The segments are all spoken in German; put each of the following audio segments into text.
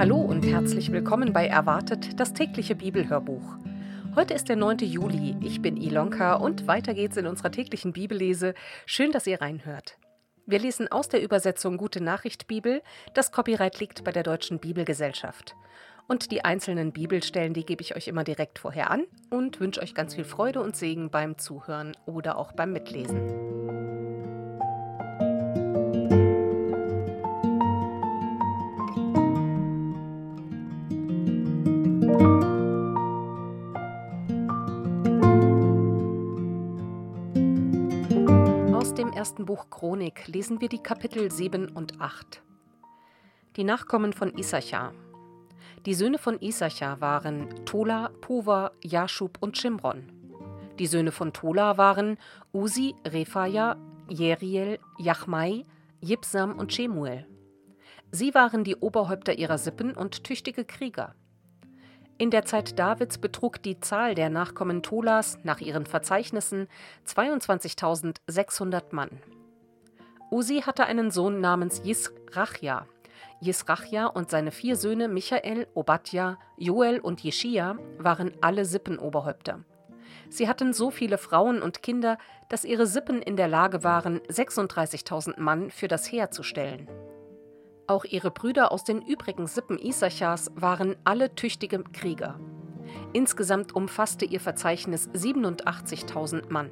Hallo und herzlich willkommen bei Erwartet, das tägliche Bibelhörbuch. Heute ist der 9. Juli, ich bin Ilonka und weiter geht's in unserer täglichen Bibellese. Schön, dass ihr reinhört. Wir lesen aus der Übersetzung Gute Nachricht Bibel, das Copyright liegt bei der Deutschen Bibelgesellschaft. Und die einzelnen Bibelstellen, die gebe ich euch immer direkt vorher an und wünsche euch ganz viel Freude und Segen beim Zuhören oder auch beim Mitlesen. Aus dem ersten Buch Chronik lesen wir die Kapitel 7 und 8. Die Nachkommen von Issachar. Die Söhne von Issachar waren Tola, Puva, Jaschub und Schimron. Die Söhne von Tola waren Usi, Rephaja, Jeriel, Jachmai, Jibsam und Schemuel. Sie waren die Oberhäupter ihrer Sippen und tüchtige Krieger. In der Zeit Davids betrug die Zahl der Nachkommen Tolas nach ihren Verzeichnissen 22.600 Mann. Usi hatte einen Sohn namens Jisrachja. Jisrachja und seine 4 Söhne Michael, Obadja, Joel und Jeschia waren alle Sippenoberhäupter. Sie hatten so viele Frauen und Kinder, dass ihre Sippen in der Lage waren, 36.000 Mann für das Heer zu stellen. Auch ihre Brüder aus den übrigen Sippen Issachars waren alle tüchtige Krieger. Insgesamt umfasste ihr Verzeichnis 87.000 Mann.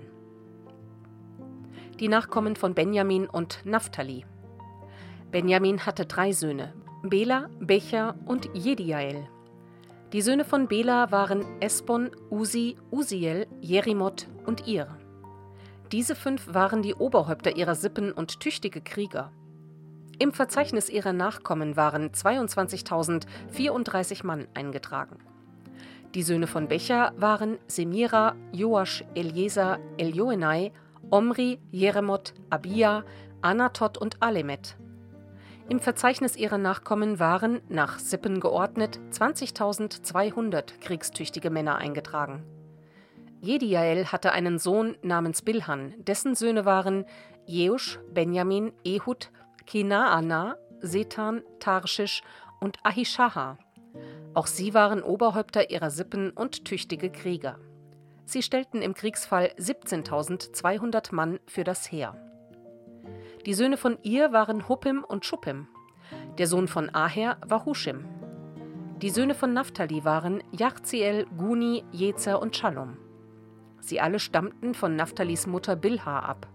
Die Nachkommen von Benjamin und Naphtali. Benjamin hatte 3 Söhne, Bela, Becher und Jediael. Die Söhne von Bela waren Esbon, Usi, Usiel, Jerimoth und Ir. Diese 5 waren die Oberhäupter ihrer Sippen und tüchtige Krieger. Im Verzeichnis ihrer Nachkommen waren 22.034 Mann eingetragen. Die Söhne von Becher waren Semira, Joasch, Eliezer, Eljoenai, Omri, Jeremoth, Abia, Anatot und Alemet. Im Verzeichnis ihrer Nachkommen waren, nach Sippen geordnet, 20.200 kriegstüchtige Männer eingetragen. Jediael hatte einen Sohn namens Bilhan, dessen Söhne waren Jeusch, Benjamin, Ehud, Kenaana, Setan, Tarschisch und Ahishaha. Auch sie waren Oberhäupter ihrer Sippen und tüchtige Krieger. Sie stellten im Kriegsfall 17.200 Mann für das Heer. Die Söhne von Ir waren Huppim und Schuppim. Der Sohn von Aher war Huschim. Die Söhne von Naphtali waren Jachziel, Guni, Jezer und Schallum. Sie alle stammten von Naphtalis Mutter Bilha ab.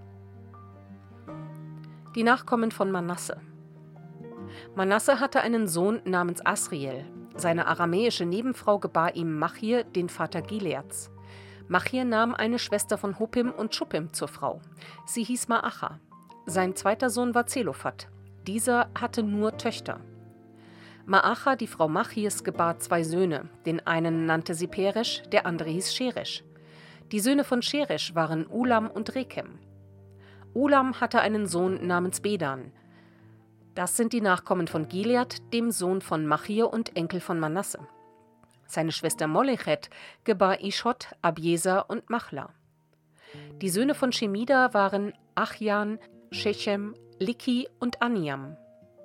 Die Nachkommen von Manasse. Manasse hatte einen Sohn namens Asriel. Seine aramäische Nebenfrau gebar ihm Machir, den Vater Gileads. Machir nahm eine Schwester von Huppim und Schuppim zur Frau. Sie hieß Maacha. Sein zweiter Sohn war Zelophat. Dieser hatte nur Töchter. Maacha, die Frau Machirs, gebar 2 Söhne. Den einen nannte sie Peresch, der andere hieß Scheresch. Die Söhne von Scheresch waren Ulam und Rekem. Ulam hatte einen Sohn namens Bedan. Das sind die Nachkommen von Gilead, dem Sohn von Machir und Enkel von Manasse. Seine Schwester Molechet gebar Ischot, Abieser und Machla. Die Söhne von Schemida waren Achjan, Shechem, Liki und Aniam.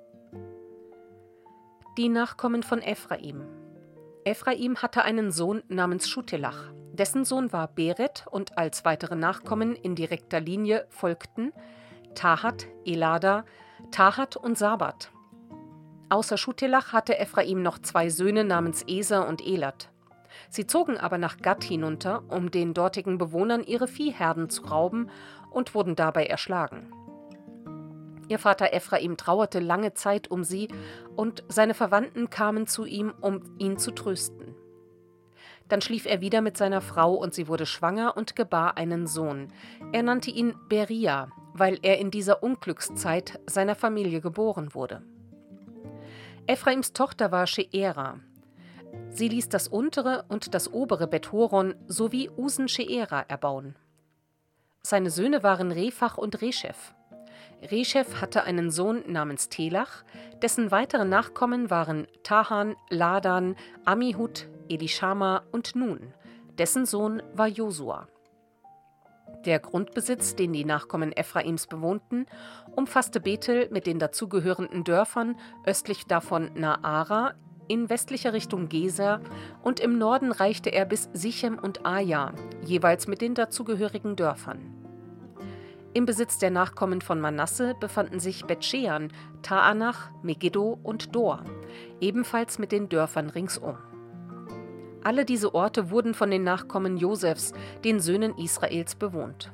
Die Nachkommen von Ephraim. Ephraim hatte einen Sohn namens Schutelach. Dessen Sohn war Beret und als weitere Nachkommen in direkter Linie folgten Tahat, Elada, Tahat und Sabat. Außer Schutelach hatte Ephraim noch 2 Söhne namens Eser und Elat. Sie zogen aber nach Gad hinunter, um den dortigen Bewohnern ihre Viehherden zu rauben und wurden dabei erschlagen. Ihr Vater Ephraim trauerte lange Zeit um sie und seine Verwandten kamen zu ihm, um ihn zu trösten. Dann schlief er wieder mit seiner Frau und sie wurde schwanger und gebar einen Sohn. Er nannte ihn Beria, weil er in dieser Unglückszeit seiner Familie geboren wurde. Ephraims Tochter war Sheera. Sie ließ das untere und das obere Bet-Horon sowie Usen-Sheera erbauen. Seine Söhne waren Rephach und Reshef. Reshef hatte einen Sohn namens Telach, dessen weitere Nachkommen waren Tahan, Ladan, Amihud, Elishama und Nun. Dessen Sohn war Josua. Der Grundbesitz, den die Nachkommen Ephraims bewohnten, umfasste Bethel mit den dazugehörenden Dörfern, östlich davon Naara, in westlicher Richtung Geser und im Norden reichte er bis Sichem und Aja, jeweils mit den dazugehörigen Dörfern. Im Besitz der Nachkommen von Manasse befanden sich Bet-Shean, Taanach, Megiddo und Dor, ebenfalls mit den Dörfern ringsum. Alle diese Orte wurden von den Nachkommen Josefs, den Söhnen Israels, bewohnt.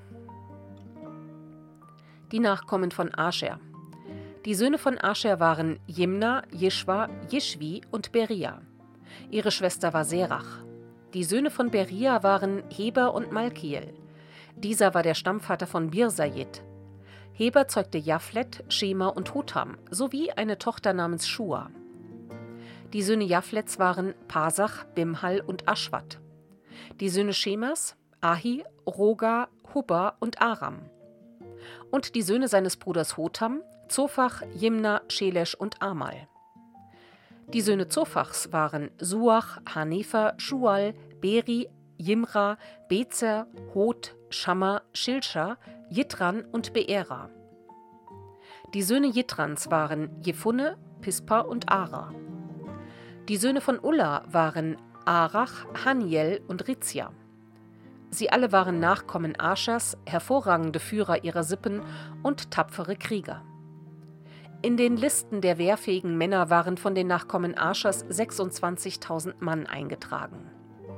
Die Nachkommen von Ascher. Die Söhne von Ascher waren Jimna, Jeschwa, Jeschwi und Beria. Ihre Schwester war Serach. Die Söhne von Beria waren Heber und Malkiel. Dieser war der Stammvater von Birsajit. Heber zeugte Japhlet, Schema und Hotham sowie eine Tochter namens Schua. Die Söhne Japhlets waren Pasach, Bimhal und Aschwat. Die Söhne Schemas, Ahi, Roga, Hubba und Aram. Und die Söhne seines Bruders Hotham, Zophach, Jimna, Schelesch und Amal. Die Söhne Zophachs waren Suach, Hanefer, Schual, Beri, Jimra, Bezer, Hod, Schamma, Schilscha, Jitran und Beera. Die Söhne Jitrans waren Jephunne, Pispa und Ara. Die Söhne von Ulla waren Arach, Haniel und Rizia. Sie alle waren Nachkommen Aschers, hervorragende Führer ihrer Sippen und tapfere Krieger. In den Listen der wehrfähigen Männer waren von den Nachkommen Aschers 26.000 Mann eingetragen.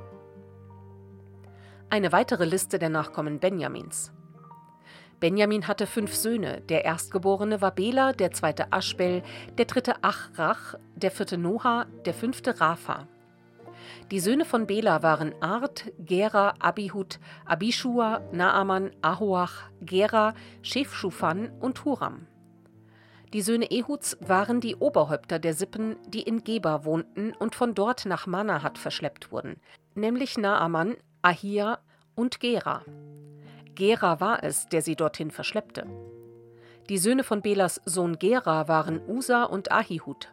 Eine weitere Liste der Nachkommen Benjamins. Benjamin hatte 5 Söhne, der Erstgeborene war Bela, der zweite Aschbel, der dritte Achrach, der vierte Noha, der fünfte Rapha. Die Söhne von Bela waren Art, Gera, Abihud, Abishua, Naaman, Ahoach, Gera, Shephshuphan und Huram. Die Söhne Ehuds waren die Oberhäupter der Sippen, die in Geba wohnten und von dort nach Manahat verschleppt wurden, nämlich Naaman, Ahia und Gera. Gera war es, der sie dorthin verschleppte. Die Söhne von Belas Sohn Gera waren Usa und Ahihud.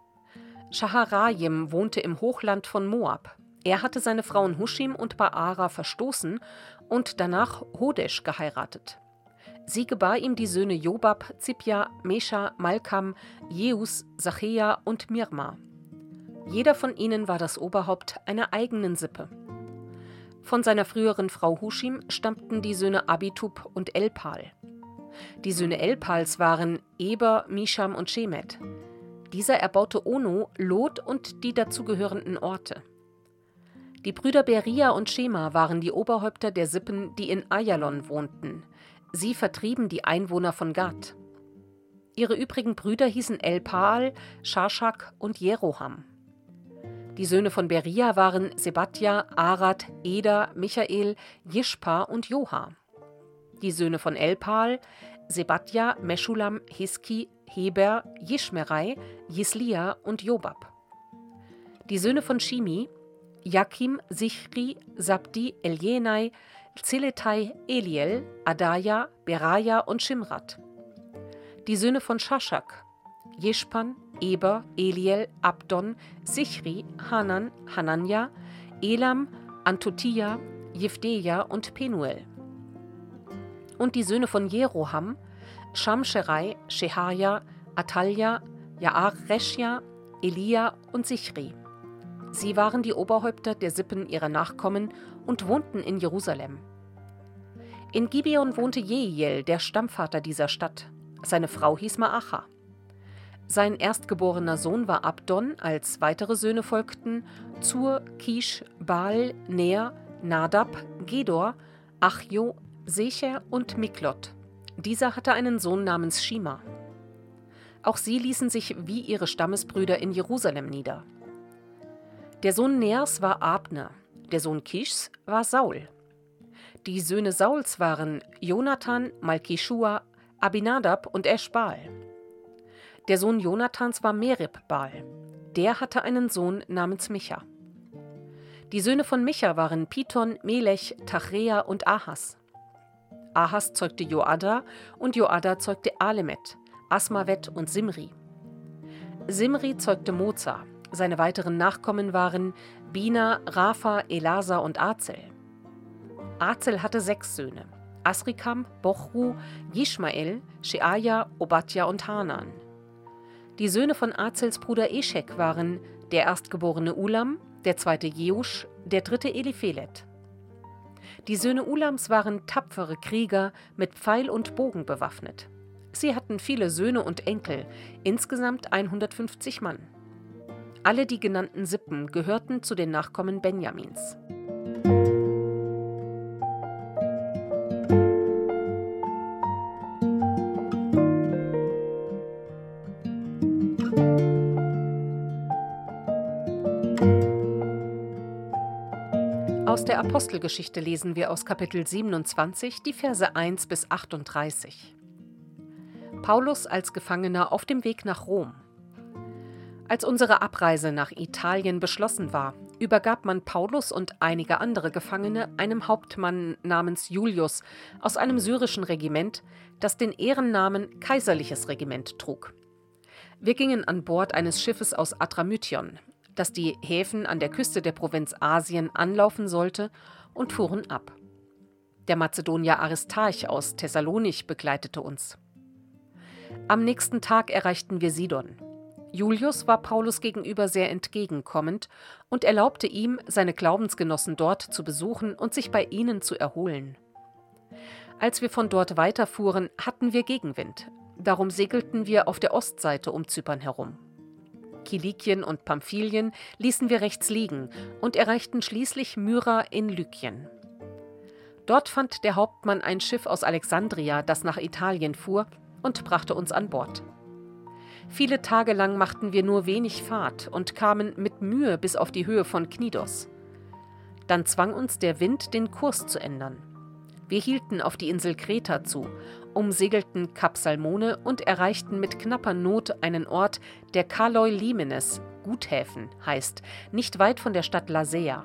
Shaharayim wohnte im Hochland von Moab. Er hatte seine Frauen Huschim und Baara verstoßen und danach Hodesh geheiratet. Sie gebar ihm die Söhne Jobab, Zipja, Mesha, Malkam, Jeus, Sachea und Mirma. Jeder von ihnen war das Oberhaupt einer eigenen Sippe. Von seiner früheren Frau Huschim stammten die Söhne Abitub und Elpal. Die Söhne Elpals waren Eber, Misham und Shemet. Dieser erbaute Ono, Lot und die dazugehörenden Orte. Die Brüder Beria und Schema waren die Oberhäupter der Sippen, die in Ayalon wohnten. Sie vertrieben die Einwohner von Gad. Ihre übrigen Brüder hießen Elpaal, Shashak und Jeroham. Die Söhne von Beria waren Sebatja, Arad, Eder, Michael, Jishpa und Joha. Die Söhne von Elpal, Sebatja, Meschulam, Hiski, Heber, Jishmerai, Jislia und Jobab. Die Söhne von Shimi, Jakim, Sichri, Sabdi, Eljenai, Zeletai, Eliel, Adaja, Beraja und Shimrat. Die Söhne von Shashak, Jeshpan, Eber, Eliel, Abdon, Sichri, Hanan, Hananja, Elam, Antotia, Jefdeja und Penuel. Und die Söhne von Jeroham, Shamscherai, Shehaja, Atalja, Jaareshja, Elia und Sichri. Sie waren die Oberhäupter der Sippen ihrer Nachkommen und wohnten in Jerusalem. In Gibeon wohnte Jehiel, der Stammvater dieser Stadt. Seine Frau hieß Maacha. Sein erstgeborener Sohn war Abdon, als weitere Söhne folgten Zur, Kish, Baal, Ner, Nadab, Gedor, Achjo, Secher und Miklot. Dieser hatte einen Sohn namens Shima. Auch sie ließen sich wie ihre Stammesbrüder in Jerusalem nieder. Der Sohn Ners war Abner, der Sohn Kischs war Saul. Die Söhne Sauls waren Jonathan, Malkishua, Abinadab und Eschbaal. Der Sohn Jonathans war Merib-Baal. Der hatte einen Sohn namens Micha. Die Söhne von Micha waren Piton, Melech, Tachrea und Ahas. Ahas zeugte Joada und Joada zeugte Alemet, Asmavet und Simri. Simri zeugte Moza. Seine weiteren Nachkommen waren Bina, Rapha, Elasa und Azel. Azel hatte 6 Söhne. Asrikam, Bochru, Jischmael, Sheaja, Obadja und Hanan. Die Söhne von Azels Bruder Eschek waren der erstgeborene Ulam, der zweite Jeusch, der dritte Eliphelet. Die Söhne Ulams waren tapfere Krieger, mit Pfeil und Bogen bewaffnet. Sie hatten viele Söhne und Enkel, insgesamt 150 Mann. Alle die genannten Sippen gehörten zu den Nachkommen Benjamins. Aus der Apostelgeschichte lesen wir aus Kapitel 27 die Verse 1 bis 38. Paulus als Gefangener auf dem Weg nach Rom. Als unsere Abreise nach Italien beschlossen war, übergab man Paulus und einige andere Gefangene einem Hauptmann namens Julius aus einem syrischen Regiment, das den Ehrennamen Kaiserliches Regiment trug. Wir gingen an Bord eines Schiffes aus Adramyttion, das die Häfen an der Küste der Provinz Asien anlaufen sollte, und fuhren ab. Der Mazedonier Aristarch aus Thessalonich begleitete uns. Am nächsten Tag erreichten wir Sidon. Julius war Paulus gegenüber sehr entgegenkommend und erlaubte ihm, seine Glaubensgenossen dort zu besuchen und sich bei ihnen zu erholen. Als wir von dort weiterfuhren, hatten wir Gegenwind. Darum segelten wir auf der Ostseite um Zypern herum. Kilikien und Pamphylien ließen wir rechts liegen und erreichten schließlich Myra in Lykien. Dort fand der Hauptmann ein Schiff aus Alexandria, das nach Italien fuhr, und brachte uns an Bord. Viele Tage lang machten wir nur wenig Fahrt und kamen mit Mühe bis auf die Höhe von Knidos. Dann zwang uns der Wind, den Kurs zu ändern. Wir hielten auf die Insel Kreta zu, umsegelten Kap Salmone und erreichten mit knapper Not einen Ort, der Kaloi Limenes, Guthäfen, heißt, nicht weit von der Stadt Lasea.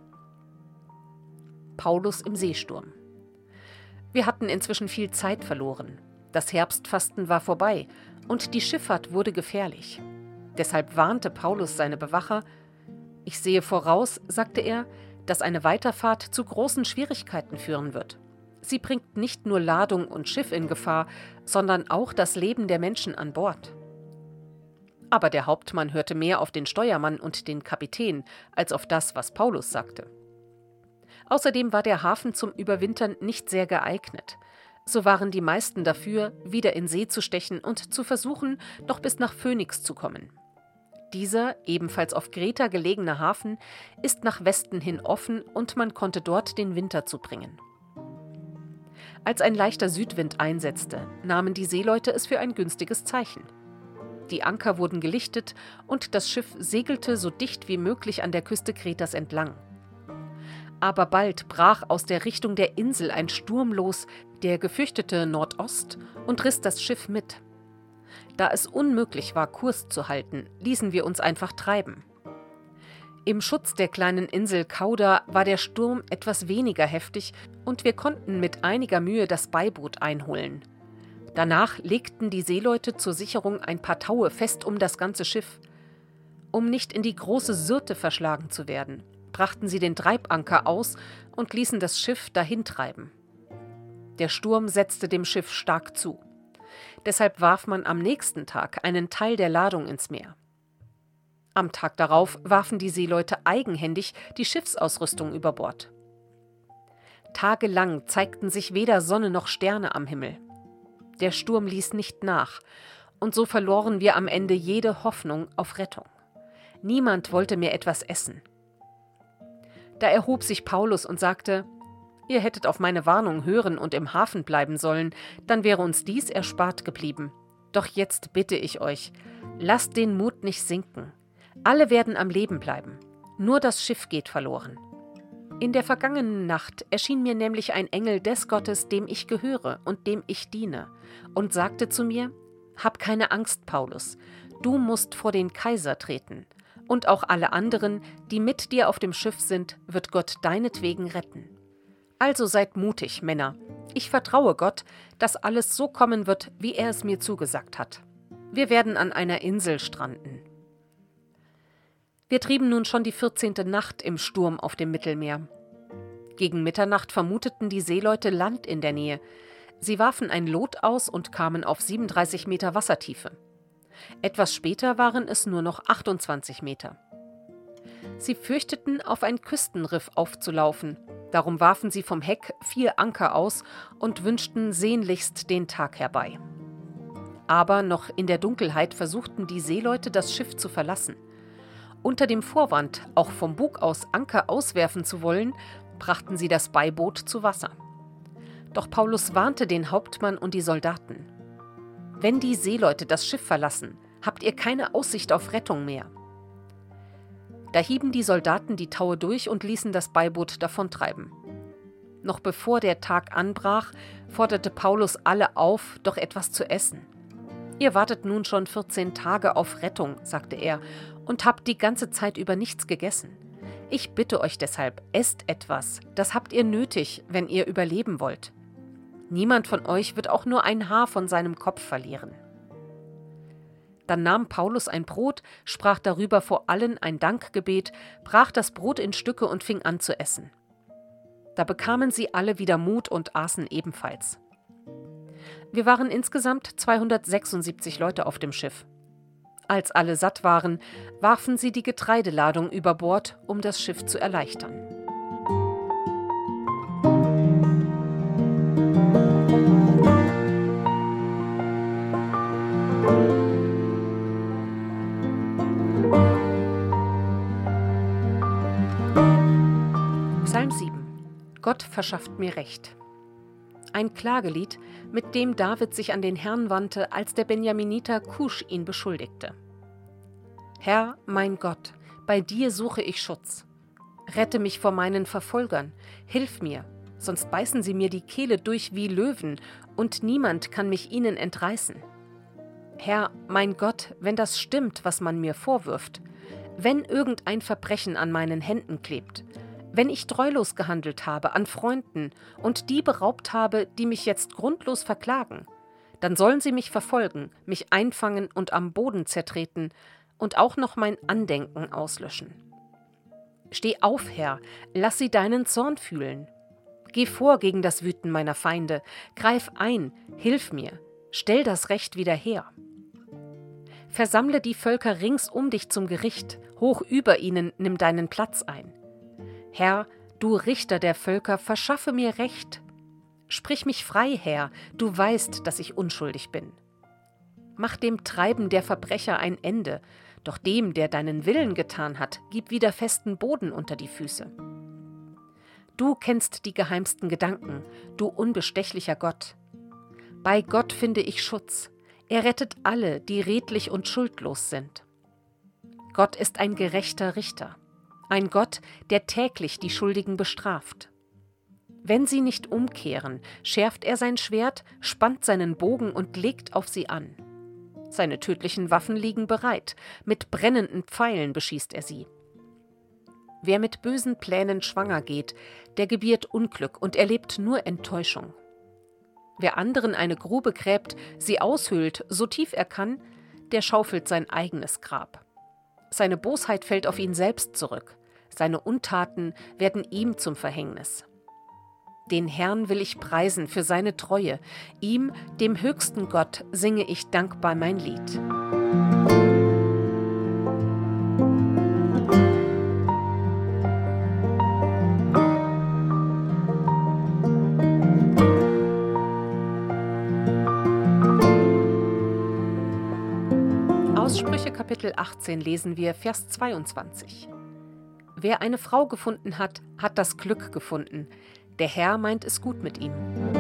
Paulus im Seesturm. Wir hatten inzwischen viel Zeit verloren. Das Herbstfasten war vorbei und die Schifffahrt wurde gefährlich. Deshalb warnte Paulus seine Bewacher. Ich sehe voraus, sagte er, dass eine Weiterfahrt zu großen Schwierigkeiten führen wird. Sie bringt nicht nur Ladung und Schiff in Gefahr, sondern auch das Leben der Menschen an Bord. Aber der Hauptmann hörte mehr auf den Steuermann und den Kapitän als auf das, was Paulus sagte. Außerdem war der Hafen zum Überwintern nicht sehr geeignet. So waren die meisten dafür, wieder in See zu stechen und zu versuchen, noch bis nach Phönix zu kommen. Dieser, ebenfalls auf Kreta gelegene Hafen, ist nach Westen hin offen und man konnte dort den Winter zubringen. Als ein leichter Südwind einsetzte, nahmen die Seeleute es für ein günstiges Zeichen. Die Anker wurden gelichtet und das Schiff segelte so dicht wie möglich an der Küste Kretas entlang. Aber bald brach aus der Richtung der Insel ein Sturm los, der gefürchtete Nordost, und riss das Schiff mit. Da es unmöglich war, Kurs zu halten, ließen wir uns einfach treiben. Im Schutz der kleinen Insel Kauda war der Sturm etwas weniger heftig und wir konnten mit einiger Mühe das Beiboot einholen. Danach legten die Seeleute zur Sicherung ein paar Taue fest um das ganze Schiff. Um nicht in die große Syrte verschlagen zu werden, brachten sie den Treibanker aus und ließen das Schiff dahintreiben. Der Sturm setzte dem Schiff stark zu. Deshalb warf man am nächsten Tag einen Teil der Ladung ins Meer. Am Tag darauf warfen die Seeleute eigenhändig die Schiffsausrüstung über Bord. Tagelang zeigten sich weder Sonne noch Sterne am Himmel. Der Sturm ließ nicht nach, und so verloren wir am Ende jede Hoffnung auf Rettung. Niemand wollte mehr etwas essen. Da erhob sich Paulus und sagte: Ihr hättet auf meine Warnung hören und im Hafen bleiben sollen, dann wäre uns dies erspart geblieben. Doch jetzt bitte ich euch, lasst den Mut nicht sinken. Alle werden am Leben bleiben. Nur das Schiff geht verloren. In der vergangenen Nacht erschien mir nämlich ein Engel des Gottes, dem ich gehöre und dem ich diene, und sagte zu mir: Hab keine Angst, Paulus, du musst vor den Kaiser treten, und auch alle anderen, die mit dir auf dem Schiff sind, wird Gott deinetwegen retten. Also seid mutig, Männer. Ich vertraue Gott, dass alles so kommen wird, wie er es mir zugesagt hat. Wir werden an einer Insel stranden. Wir trieben nun schon die 14. Nacht im Sturm auf dem Mittelmeer. Gegen Mitternacht vermuteten die Seeleute Land in der Nähe. Sie warfen ein Lot aus und kamen auf 37 Meter Wassertiefe. Etwas später waren es nur noch 28 Meter. Sie fürchteten, auf ein Küstenriff aufzulaufen. Darum warfen sie vom Heck 4 Anker aus und wünschten sehnlichst den Tag herbei. Aber noch in der Dunkelheit versuchten die Seeleute, das Schiff zu verlassen. Unter dem Vorwand, auch vom Bug aus Anker auswerfen zu wollen, brachten sie das Beiboot zu Wasser. Doch Paulus warnte den Hauptmann und die Soldaten: Wenn die Seeleute das Schiff verlassen, habt ihr keine Aussicht auf Rettung mehr. Da hieben die Soldaten die Taue durch und ließen das Beiboot davontreiben. Noch bevor der Tag anbrach, forderte Paulus alle auf, doch etwas zu essen. Ihr wartet nun schon 14 Tage auf Rettung, sagte er, und habt die ganze Zeit über nichts gegessen. Ich bitte euch deshalb, esst etwas, das habt ihr nötig, wenn ihr überleben wollt. Niemand von euch wird auch nur ein Haar von seinem Kopf verlieren. Dann nahm Paulus ein Brot, sprach darüber vor allen ein Dankgebet, brach das Brot in Stücke und fing an zu essen. Da bekamen sie alle wieder Mut und aßen ebenfalls. Wir waren insgesamt 276 Leute auf dem Schiff. Als alle satt waren, warfen sie die Getreideladung über Bord, um das Schiff zu erleichtern. Psalm 7. Gott verschafft mir Recht. Ein Klagelied, mit dem David sich an den Herrn wandte, als der Benjaminiter Kusch ihn beschuldigte. Herr, mein Gott, bei dir suche ich Schutz. Rette mich vor meinen Verfolgern, hilf mir, sonst beißen sie mir die Kehle durch wie Löwen, und niemand kann mich ihnen entreißen. Herr, mein Gott, wenn das stimmt, was man mir vorwirft, wenn irgendein Verbrechen an meinen Händen klebt, wenn ich treulos gehandelt habe an Freunden und die beraubt habe, die mich jetzt grundlos verklagen, dann sollen sie mich verfolgen, mich einfangen und am Boden zertreten und auch noch mein Andenken auslöschen. Steh auf, Herr, lass sie deinen Zorn fühlen. Geh vor gegen das Wüten meiner Feinde, greif ein, hilf mir, stell das Recht wieder her. Versammle die Völker rings um dich zum Gericht, hoch über ihnen nimm deinen Platz ein. Herr, du Richter der Völker, verschaffe mir Recht. Sprich mich frei, Herr, du weißt, dass ich unschuldig bin. Mach dem Treiben der Verbrecher ein Ende, doch dem, der deinen Willen getan hat, gib wieder festen Boden unter die Füße. Du kennst die geheimsten Gedanken, du unbestechlicher Gott. Bei Gott finde ich Schutz. Er rettet alle, die redlich und schuldlos sind. Gott ist ein gerechter Richter. Ein Gott, der täglich die Schuldigen bestraft. Wenn sie nicht umkehren, schärft er sein Schwert, spannt seinen Bogen und legt auf sie an. Seine tödlichen Waffen liegen bereit, mit brennenden Pfeilen beschießt er sie. Wer mit bösen Plänen schwanger geht, der gebiert Unglück und erlebt nur Enttäuschung. Wer anderen eine Grube gräbt, sie aushöhlt, so tief er kann, der schaufelt sein eigenes Grab. Seine Bosheit fällt auf ihn selbst zurück. Seine Untaten werden ihm zum Verhängnis. Den Herrn will ich preisen für seine Treue. Ihm, dem höchsten Gott, singe ich dankbar mein Lied. Aus Sprüche Kapitel 18 lesen wir Vers 22. Wer eine Frau gefunden hat, hat das Glück gefunden. Der Herr meint es gut mit ihm.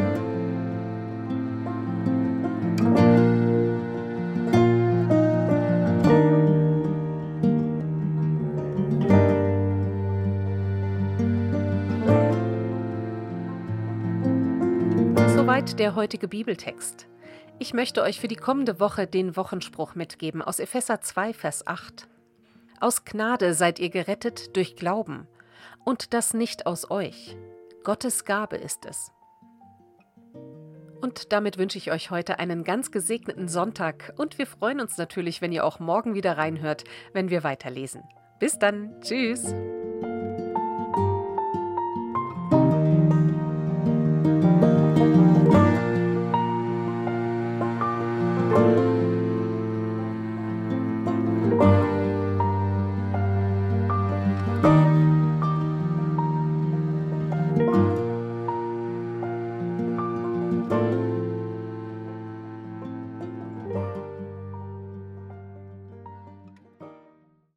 Soweit der heutige Bibeltext. Ich möchte euch für die kommende Woche den Wochenspruch mitgeben aus Epheser 2, Vers 8. Aus Gnade seid ihr gerettet durch Glauben, und das nicht aus euch. Gottes Gabe ist es. Und damit wünsche ich euch heute einen ganz gesegneten Sonntag und wir freuen uns natürlich, wenn ihr auch morgen wieder reinhört, wenn wir weiterlesen. Bis dann, tschüss!